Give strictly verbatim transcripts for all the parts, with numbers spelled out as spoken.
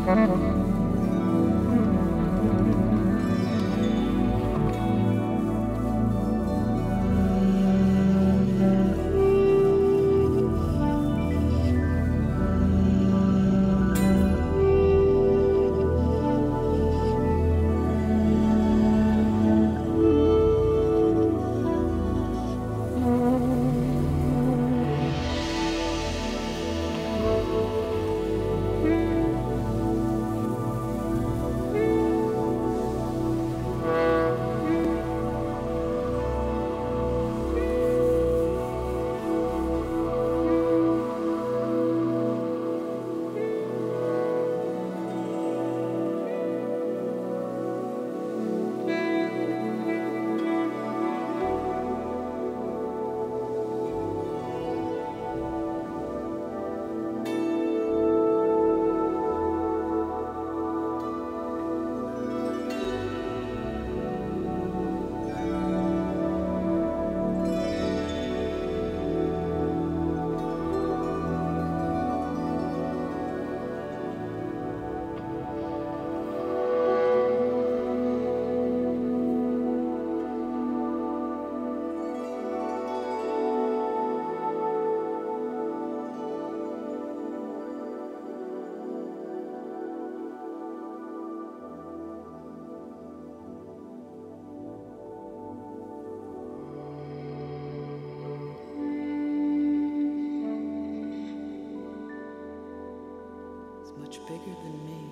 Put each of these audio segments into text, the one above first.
Bigger than me.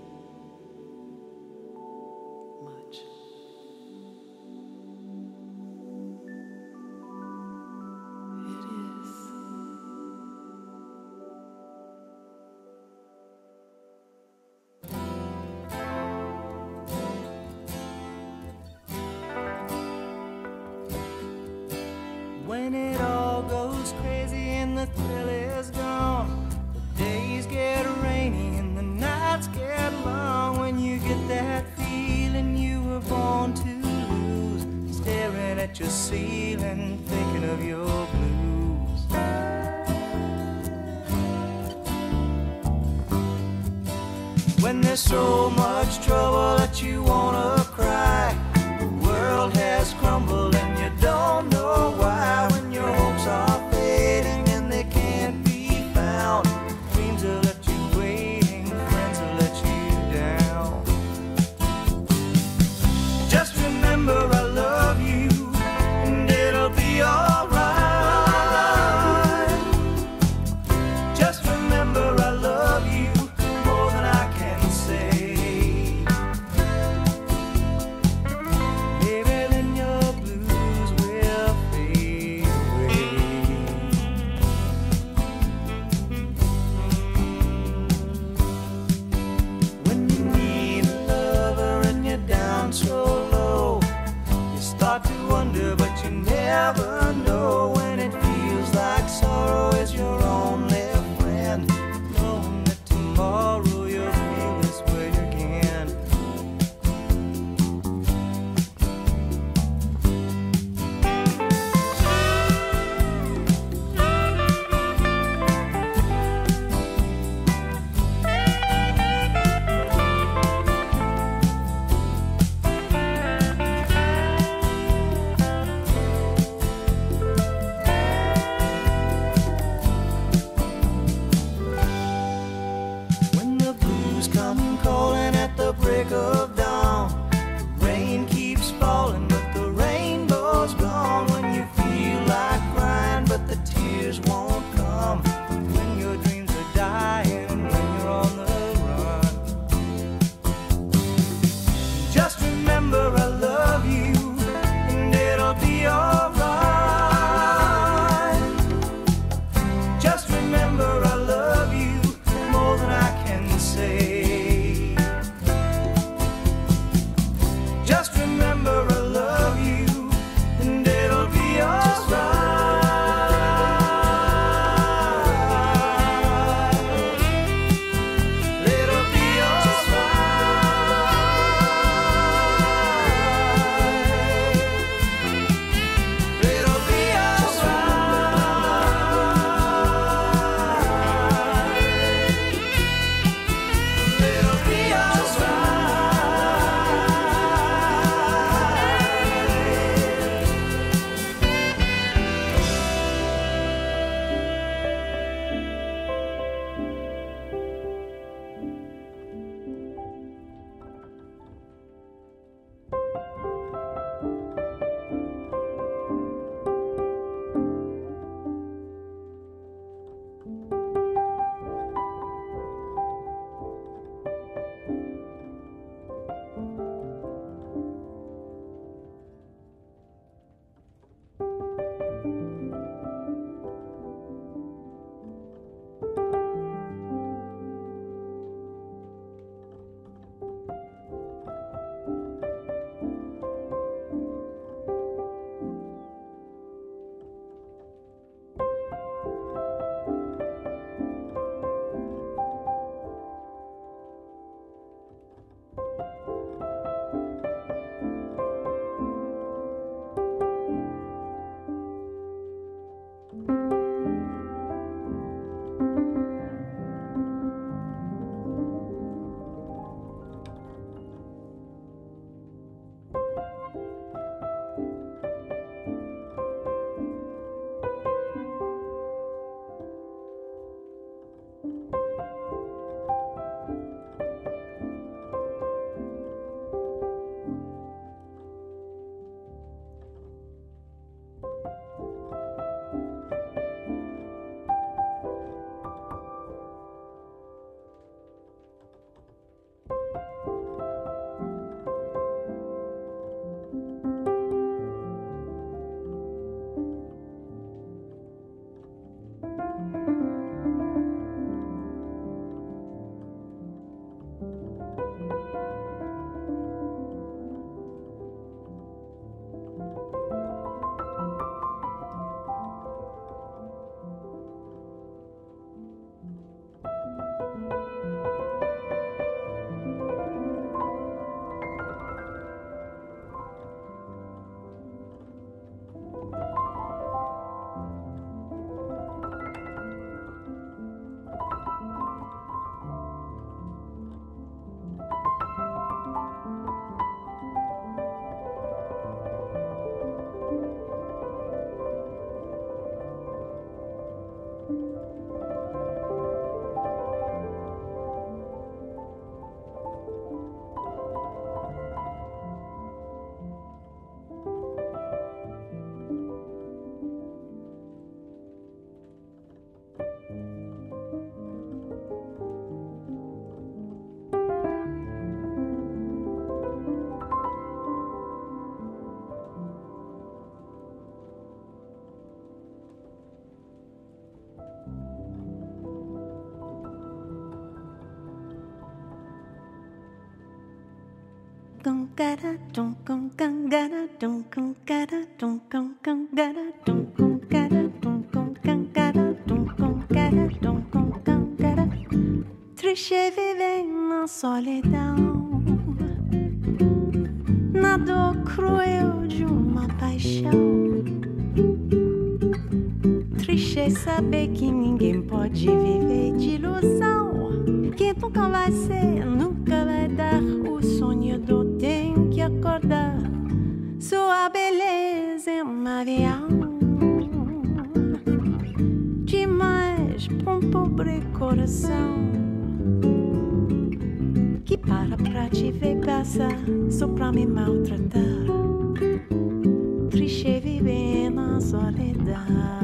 Much. It is. When it all goes crazy and the thrill is gone, the days get rainy and the nights get long. When you get that feeling you were born to lose, staring at your ceiling, thinking of your blues. When there's so much trouble that you wanna cry, the world has crumbled and you don't know why. When your hopes are fading and they can't be found, dreams are left you waiting, friends will let you down. Just remember I love you and it'll be alright. Just remember I love you more than I can say. Maybe then your blues will fade. Triste viver na solidão, na dor cruel de uma paixão. Triste saber que ninguém pode viver de ilusão, que nunca vai ser, nunca vai dar. O sonhador tem que acordar. Sua beleza é um avião demais pra um pobre coração que para pra te ver passar só pra me maltratar. Triste viver na solidão.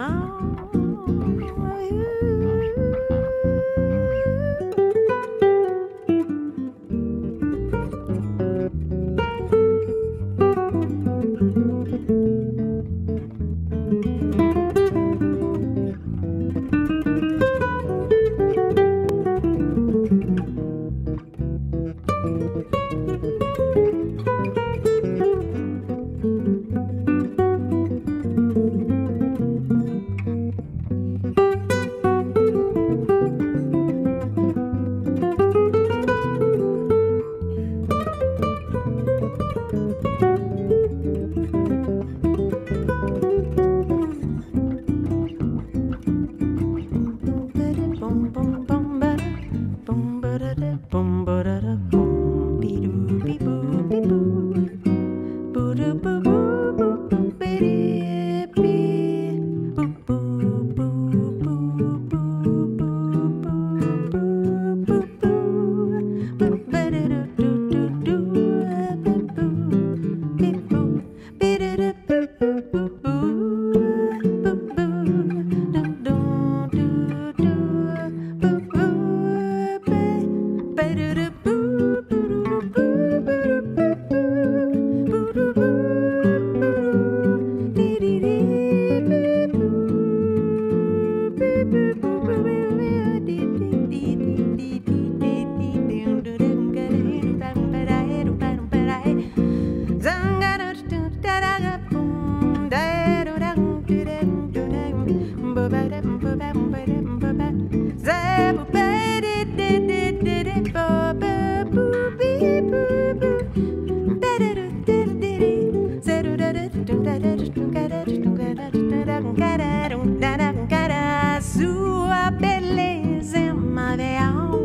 Sua beleza é uma real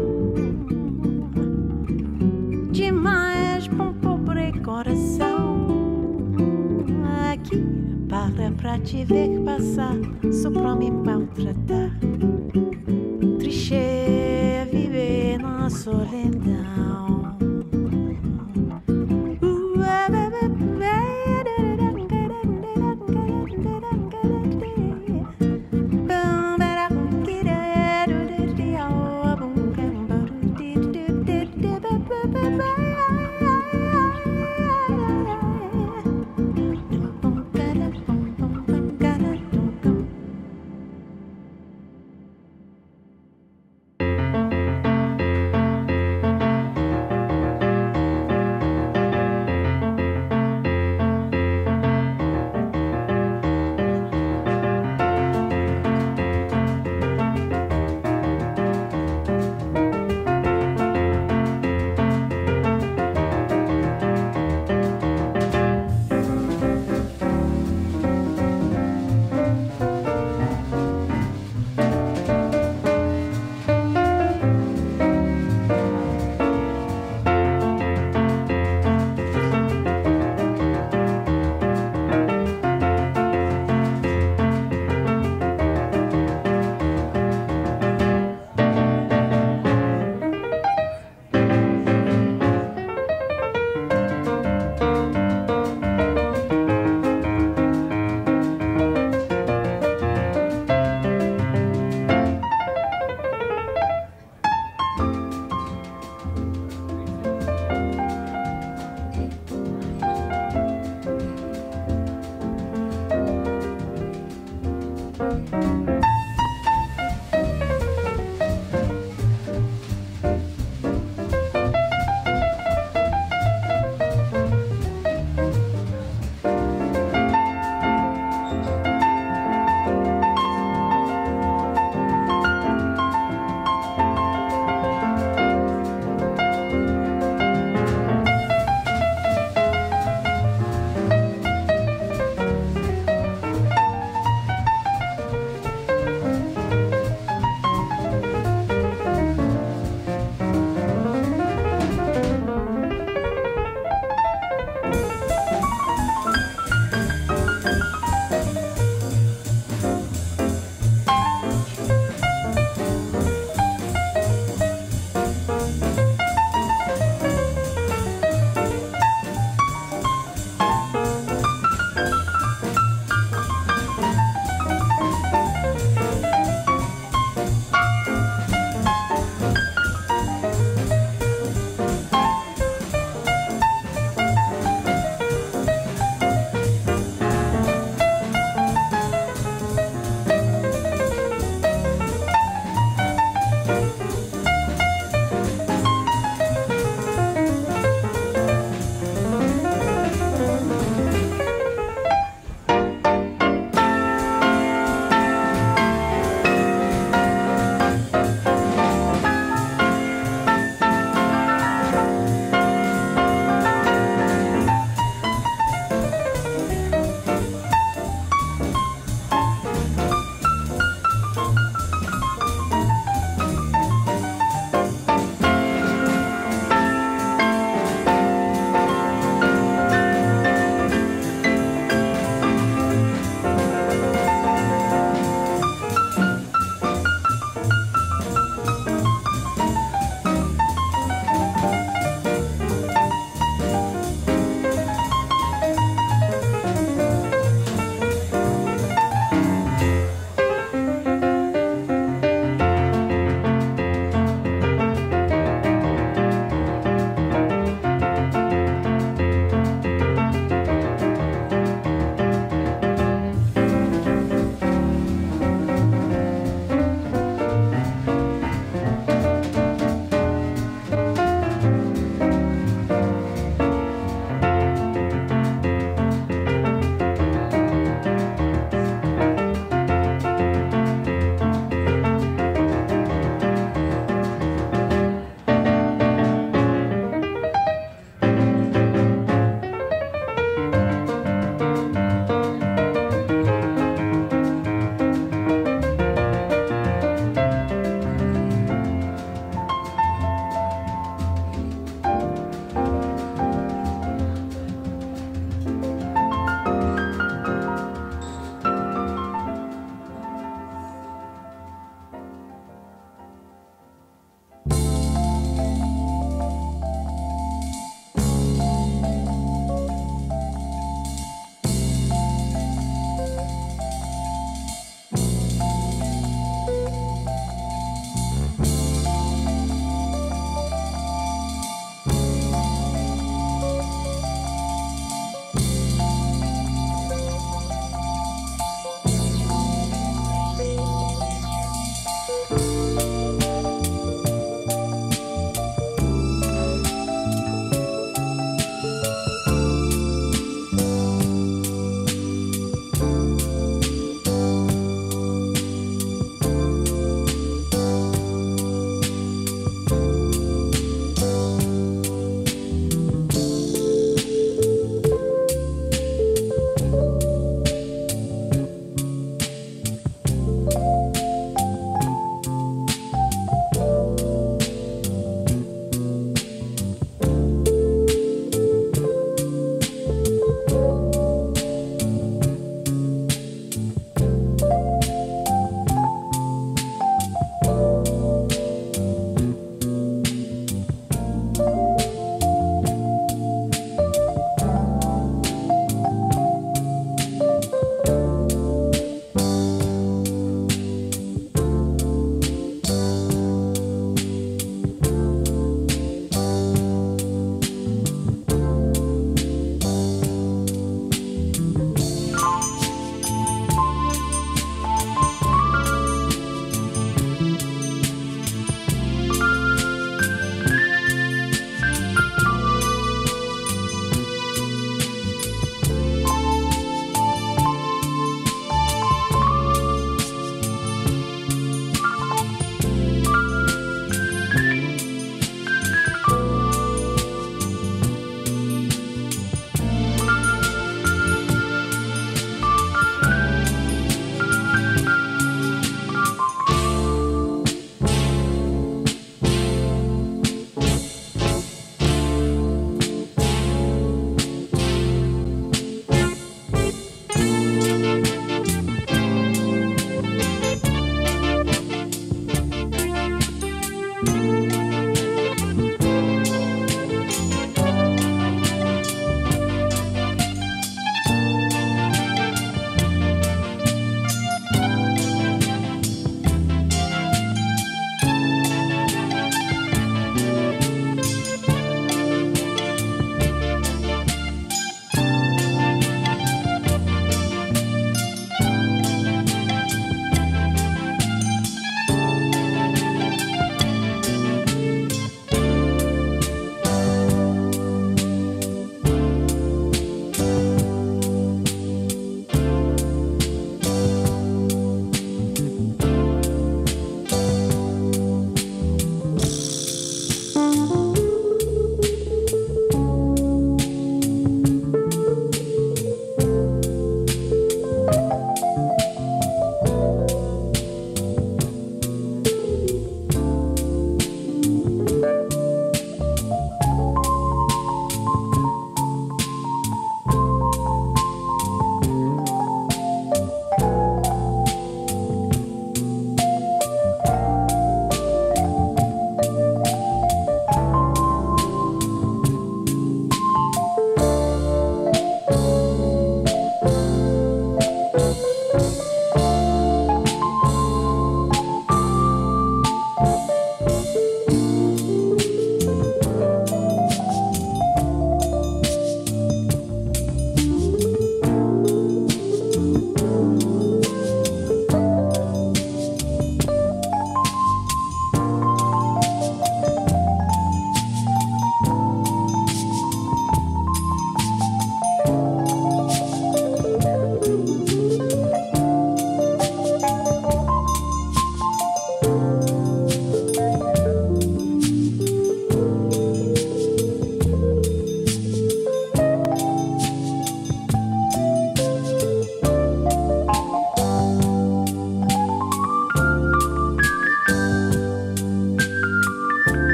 demais pra um pobre coração. Aqui para pra te ver passar só pra me maltratar. Triste é viver na solidão.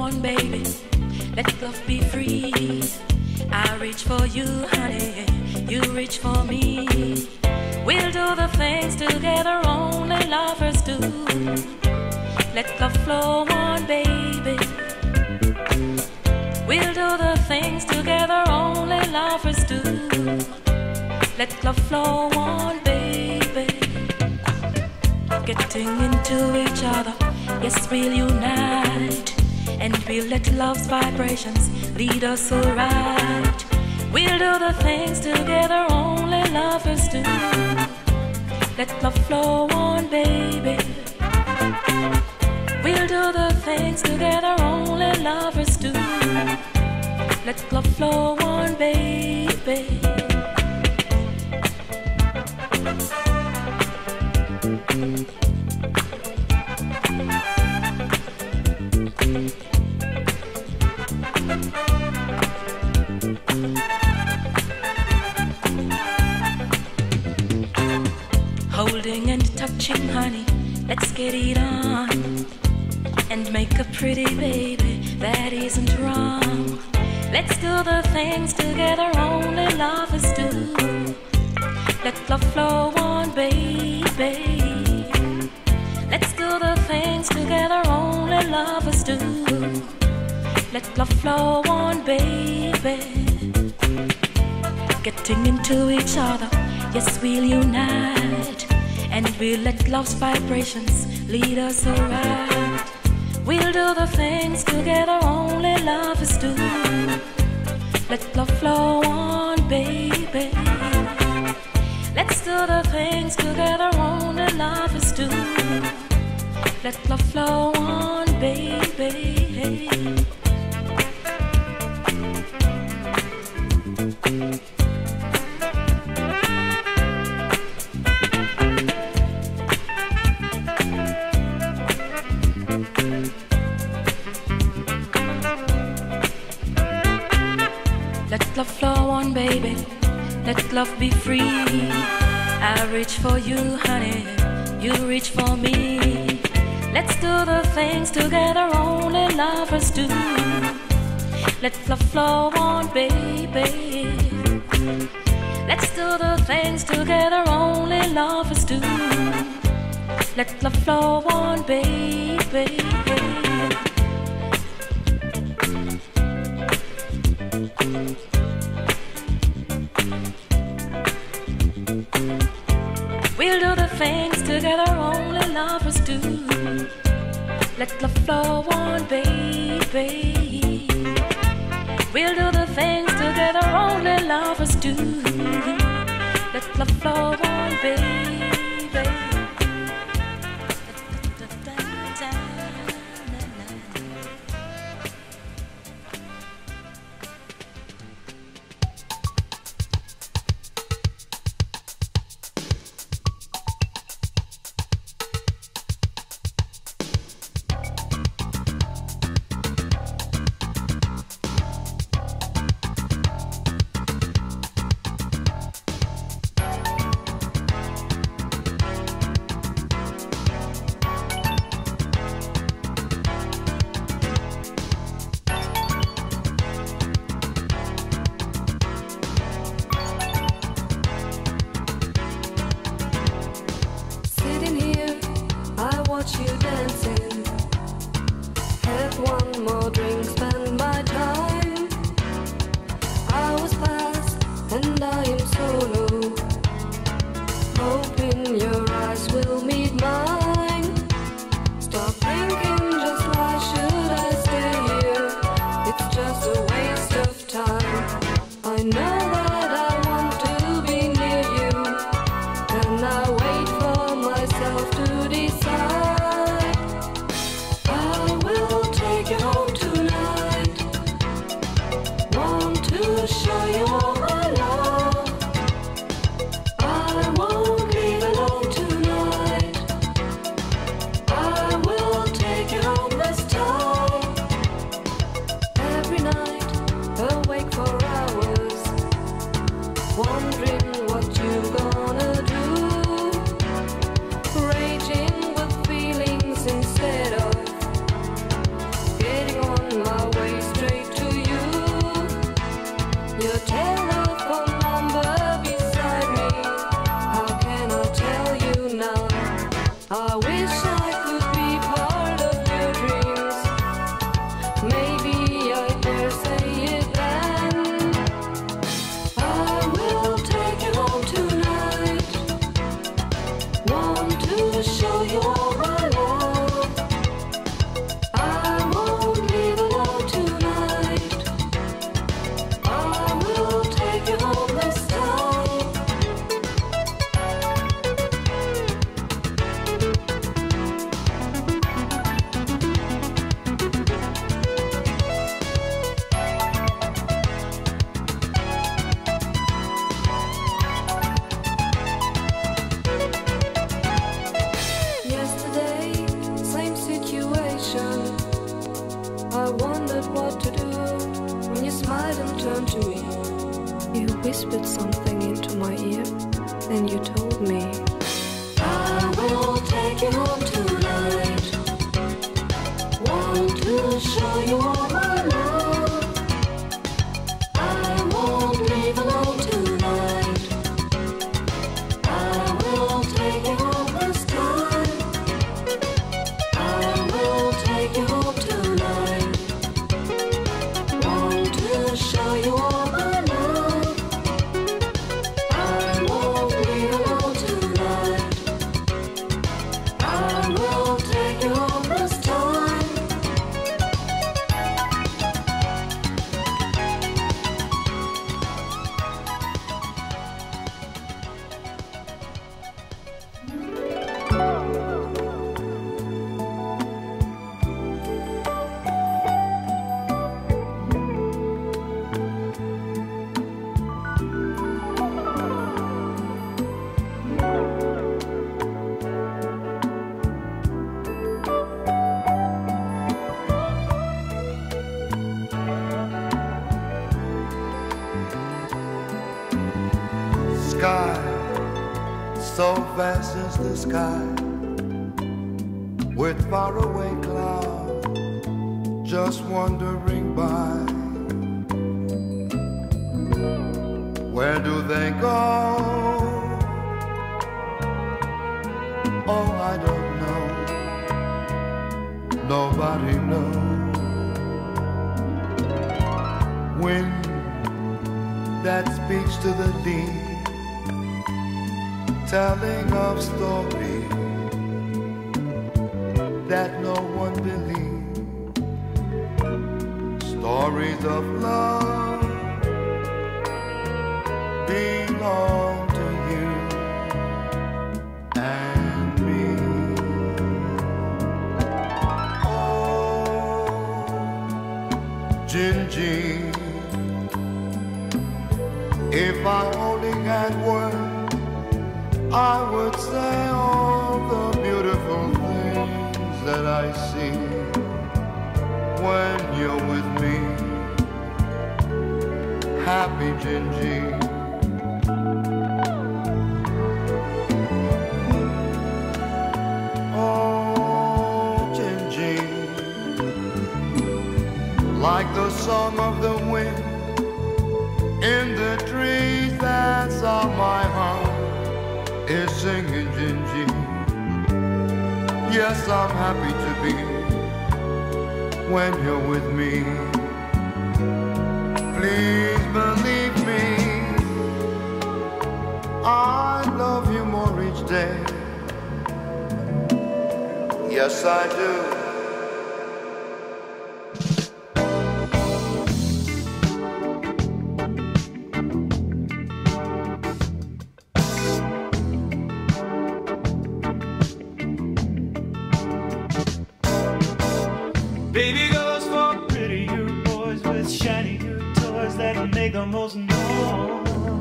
on, baby. Let love be free. I reach for you, honey. You reach for me. We'll do the things together only lovers do. Let love flow on, baby. We'll do the things together only lovers do. Let love flow on, baby. Getting into each other, yes, we'll unite. And we'll let love's vibrations lead us alright. We'll do the things together only lovers do. Let love flow on, baby. We'll do the things together only lovers do. Let love flow on, baby. Holding and touching, honey, let's get it on. And make a pretty baby, that isn't wrong. Let's do the things together only lovers do. Let love flow on, baby. Let's do the things together only lovers do. Let love flow on, baby. Getting into each other, yes, we'll unite. And we'll let love's vibrations lead us alright. We'll do the things together only lovers do. Let love flow on, baby. Let's do the things together only lovers do. Let love flow on, baby. Let love flow on, baby. Let love be free. I reach for you, honey. You reach for me. Let's do the things together only lovers do. Let love flow on, baby. Let's do the things together only lovers do. Let love flow on, baby. We'll do the things together only lovers do. Let love flow on, baby. We'll do the things together only lovers do. Let love flow on, baby. wondered what to do when you smiled and turned to me. You whispered something into my ear, then you told me, I will take you home tonight. Want to show you all my love. I won't leave alone tonight. I will take you home this time. I will take you home tonight. Want to show you all my love. I won't leave alone tonight. I will take you home this time. Sky, so vast is the sky, with faraway clouds just wandering by. Where do they go? Oh, I don't know. Nobody knows. Wind that speaks to the deep, telling of stories that no one believes. Stories of love belong to you and me. Oh, Gingy, if I only had words, I would say all the beautiful things that I see when you're with me. Happy Gingy. Oh, Gingy, like the song of the wind in the trees, that's how my heart is singing, Gingy. Yes, I'm happy to be when you're with me. Please believe me, I love you more each day. Yes, I do. Baby goes for prettier boys with shinier toys that make the most noise.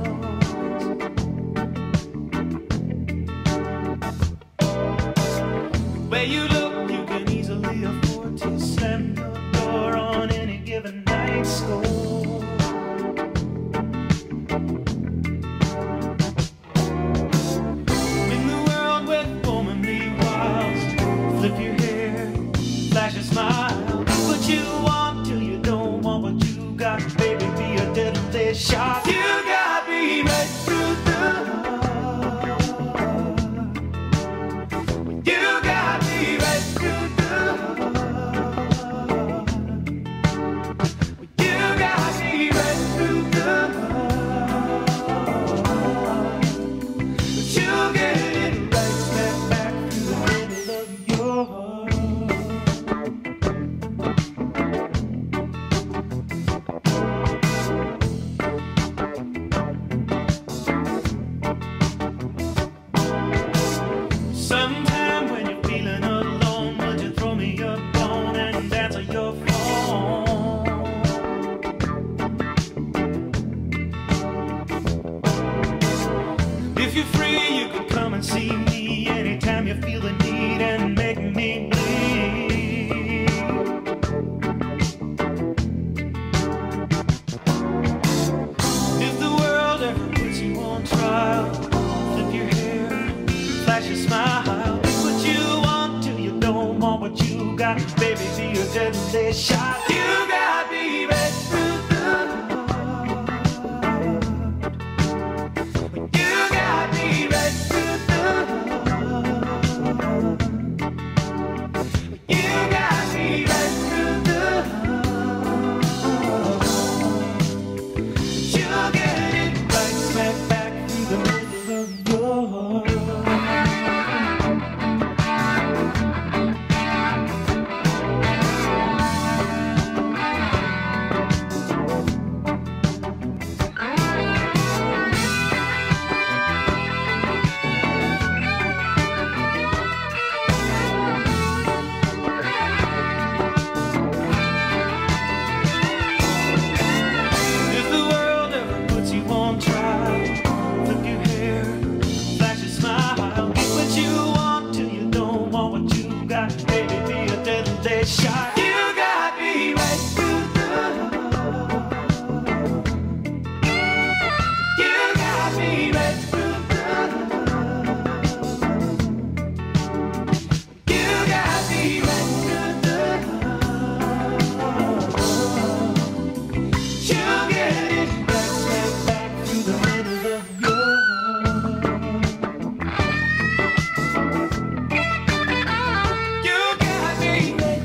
Where you look, you can easily afford to slam the door on any given night score. In the world with womanly wiles, flip your hair, flash a smile. What you want till you don't want what you got, baby, be a deadly shot. deadly shot. You got me right through the heart. You got me right through the heart. You got me right through the heart. You'll get it right smack back through the middle of your heart. Shot. You got me right through the heart. You got me right through the heart. You got me right through the heart. You get it right smack back through the middle of your heart. You got me right.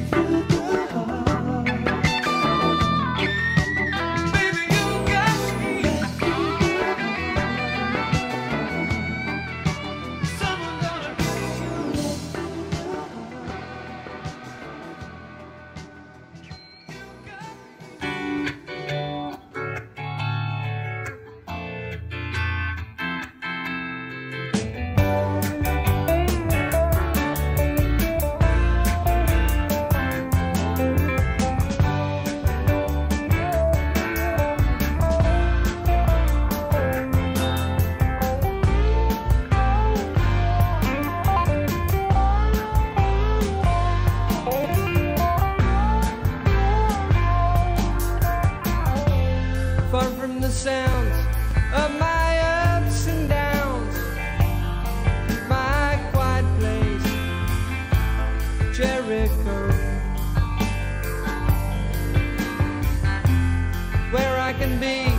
Far from the sounds of my ups and downs, my quiet place, Jericho, where I can be